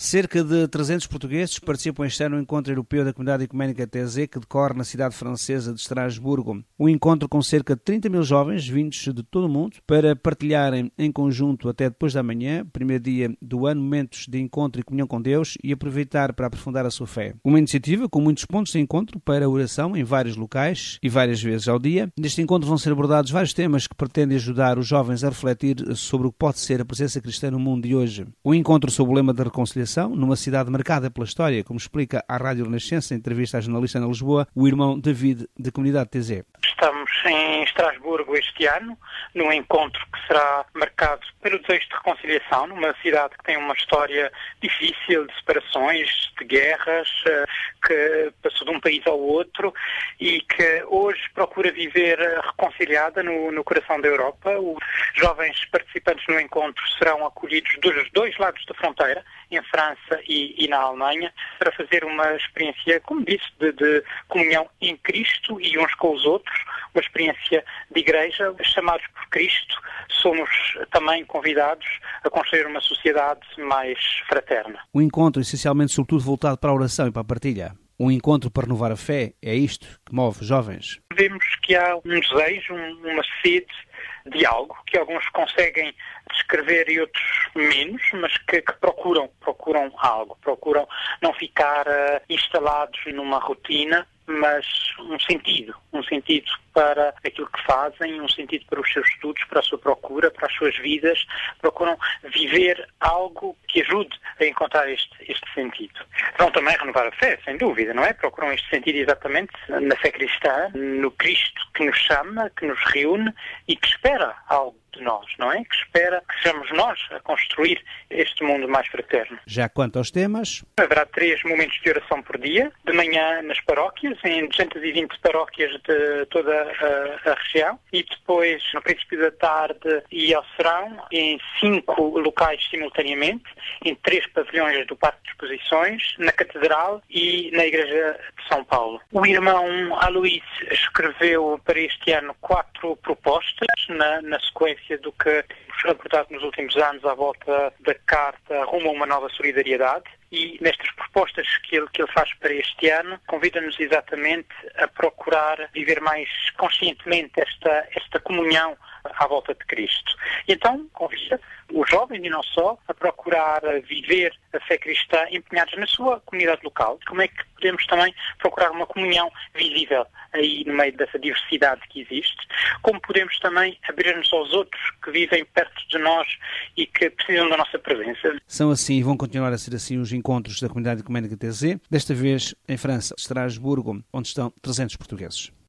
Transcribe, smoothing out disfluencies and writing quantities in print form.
Cerca de 300 portugueses participam este ano no Encontro Europeu da Comunidade Ecuménica TZ, que decorre na cidade francesa de Estrasburgo. Um encontro com cerca de 30 mil jovens vindos de todo o mundo para partilharem em conjunto até depois da manhã, primeiro dia do ano, momentos de encontro e comunhão com Deus e aproveitar para aprofundar a sua fé. Uma iniciativa com muitos pontos de encontro para oração em vários locais e várias vezes ao dia. Neste encontro vão ser abordados vários temas que pretendem ajudar os jovens a refletir sobre o que pode ser a presença cristã no mundo de hoje. Um encontro sob o lema da reconciliação, numa cidade marcada pela história, como explica à Rádio Renascença, em entrevista à jornalista na Lisboa, o irmão David, da comunidade TZ. Estamos em Estrasburgo este ano, num encontro que será marcado pelo desejo de reconciliação, numa cidade que tem uma história difícil de separações, de guerras, que passou de um país ao outro e que hoje procura viver reconciliada no coração da Europa. Os jovens participantes no encontro serão acolhidos dos dois lados da fronteira, em França e na Alemanha, para fazer uma experiência, como disse, de comunhão em Cristo e uns com os outros, uma experiência de igreja. Chamados por Cristo, somos também convidados a construir uma sociedade mais fraterna. Um encontro essencialmente, sobretudo, voltado para a oração e para a partilha. Um encontro para renovar a fé, é isto que move jovens? Vemos que há um desejo, uma sede de algo que alguns conseguem descrever e outros menos, mas que procuram algo, procuram não ficar instalados numa rotina, mas um sentido para aquilo que fazem, um sentido para os seus estudos, para a sua procura, para as suas vidas. Procuram viver algo que ajude a encontrar este sentido. Vão também renovar a fé, sem dúvida, não é? Procuram este sentido exatamente na fé cristã, no Cristo que nos chama, que nos reúne e que espera algo de nós, não é? Que espera que sejamos nós a construir este mundo mais fraterno. Já quanto aos temas? Haverá 3 momentos de oração por dia, de manhã nas paróquias, em 220 paróquias de toda a região, e depois, no princípio da tarde e ao serão, em 5 locais simultaneamente, em 3 pavilhões do Parque de Exposições, na Catedral e na Igreja de São Paulo. O irmão Aloís escreveu para este ano 4 propostas, na sequência do que temos abordado nos últimos anos à volta da Carta Rumo a uma Nova Solidariedade. E nestas propostas que ele faz para este ano, convida-nos exatamente a procurar viver mais conscientemente esta comunhão à volta de Cristo. E então convida os jovens, e não só, a procurar viver a fé cristã empenhados na sua comunidade local. Como é que podemos também procurar uma comunhão visível aí no meio dessa diversidade que existe? Como podemos também abrir-nos aos outros que vivem perto de nós e que precisam da nossa presença? São assim e vão continuar a ser assim os encontros da Comunidade Ecuménica TZ, desta vez em França, Estrasburgo, onde estão 300 portugueses.